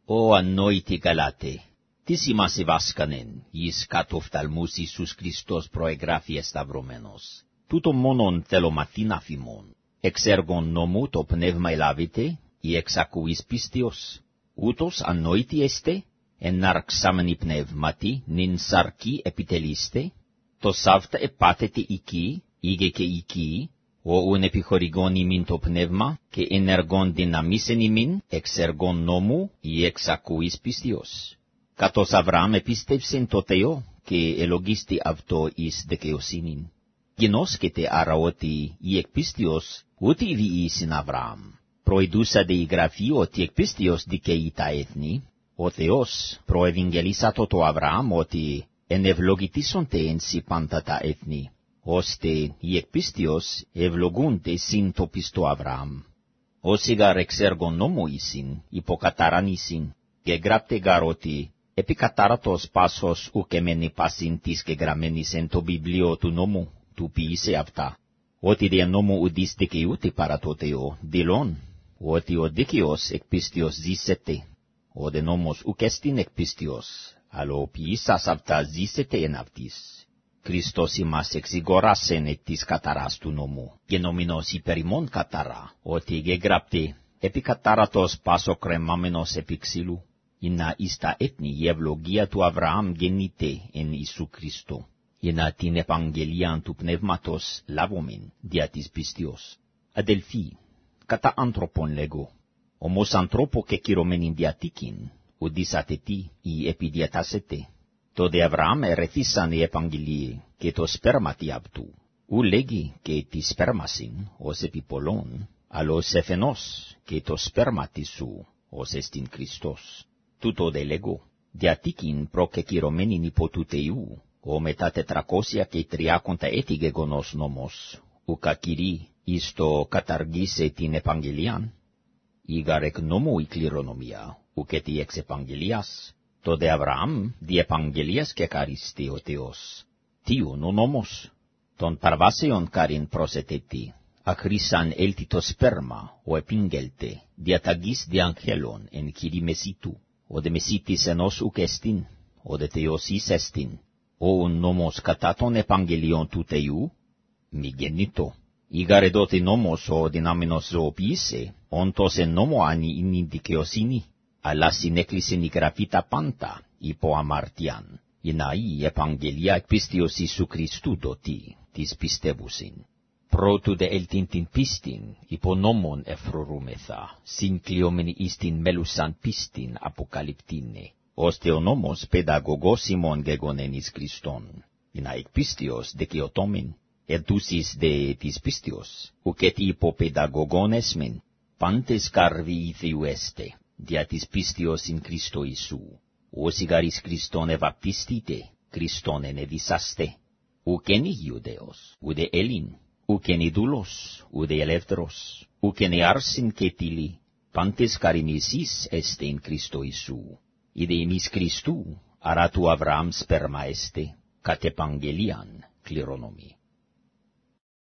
O annoiti Galate, tisimas evaskanen, εις κατοφθαλμούς Ιησούς Χριστός προεγράφει σταυρωμένος. Τούτο μόνον θέλω μαθήνα φημών. Εξ έργων νόμου το πνεύμα ελάβετε, ή εξ ακουής πίστεως. Ούτως ανόητη εστε, εναρξάμενοι πνεύματι, νυν σαρκή επιτελείστε, το σαύτα επάθετε εκεί, ήγε και εκεί, ον επιχορηγών ημίν το πνεύμα, και ενεργών δυναμίσεν ημίν, εξ έργων νόμου, ή εξ ακουής πίστεως. Κατός Αβραάμ επίστευσεν το Θεό, και ελογίστη αυτό εις δικαιοσύνην. Γινώσκεται άρα ότι η εκ πίστεως ούτε ιβιήσιν Αβραάμ. Προειδούσατε η γραφή ότι εκ πίστεως δικαιεί τα έθνη. Ο Θεός προευαγγελίσατο το Αβραάμ ότι ενευλογητήσονται εν σοι πάντα τα έθνη, ώστε οι εκ πίστεως ευλογούνται συν το πιστό Αβραάμ. Όσοι γαρ εξ έργων νόμου ήσιν, υποκατάραν ήσιν, και γράπτε γαρ ότι επικατάρατος πάσος ουκ εμένει πάσιν της και γραμμένης εν το βιβλίο του νόμου, του ποιήσε αυτά, ότι δια νόμου ουδείς δικαιούται παρά το Θεό, δηλών, ότι ο δίκαιος εκ πίστεως ζήσεται, ο δε νόμος ουκ εστιν εκ πίστεως, αλλά ο ποιήσας αυτά ζήσεται εν αυτής. Χριστός ημάς εξηγοράσεν εκ της καταράς του νόμου, γενομινός υπέρ ημών καταρά, ότι γεγράπτε, επικατάρατος πάσο κρεμάμενος επί ξύλου, εινά εις τα έθνη η ευλογία του Αβραάμ γεννείται εν Ιησού Χριστό, εινά την επαγγελίαν του πνεύματος λάβομεν δια της πίστεως. Αδελφοί, κατά άνθρωπον λέγω, όμως ανθρώπο και κυρωμένην διατήκην, ουδείς ατετή ή επιδιατάσσεται. Το δε Αβραάμ ερεθίσαν οι επαγγελίε και το σπέρματι αυτού, ου λέγει και τη σπέρμασιν ως επί πολλών, αλλά ως εφενός και το σπέρματι σου ως εστιν Χριστός. Τούτο δε λέγω, διατήκην προκεκυρωμένην υπό του Θεού, ο μετά 430 έτη γεγονός νόμος, ουκ ακυρεί εις το καταργήσε την επαγγελίαν, ήγαρ εκ νόμου η κληρονομία, ουκ έτι εξ επαγγελίας, το δε Αβραάμ δι' επαγγελίας και καρίστη ο Θεός. Τίον ο νόμος, των παρβάσεων καρίν προσετέτη, αχρήσαν έλτη το σπέρμα, ο επίγγελτε, διαταγής δι' αγγέλων εν κύρι μεσίτου, ο δε μεσίτης ενός ουκ εστιν, ο δε Θεός εις εστιν, ο νόμος κατά των επαγγελίων του Θεού, μη γεννήτω. Ήγαρ εδόθη νόμος ο δυνάμενος ζωοποιήσε, όντως εν νόμο άνι είναι η δικαιοσύνη, αλλά συνέκλεισεν η γραφή τα πάντα υπό αμαρτιάν, εινά η επαγγελία εκ πίστεως Ιησού Χριστού δότη, της πιστεύουσιν. Πρώτου δε έλτην την πίστην, υπό νόμον εφρορούμεθα, συγκλειόμενοι εις την μέλουσαν πίστην αποκαλυπτίνε, ώστε ο νόμος παιδαγωγός ημών γεγονέν εις Χριστόν, εινά εκ πίστεως δικαιωτόμην, εντούσεις δε της πίστεως, ουκ έτι υπό παιδαγωγόν έσμεν, πάντες καρβοί Θεού έστε, δια της πίστεως in Χριστό Ιησού, όσοι γαρ εις Χριστόν ευαπτίστητε, Χριστόν ενεδισάστε, ουκ εν Ιουδαίος, ουδε Έλλην, ουκ εν δούλος, ουδε ελεύθερος, ουκ εν άρσιν και τίλη, πάντες καριν εσείς έστε in Χριστό Ιησού, είδε εμείς Χριστού, άρα του Αβραάμ σπέρμα έστε, κατ' επαγγελίαν κληρονομεί.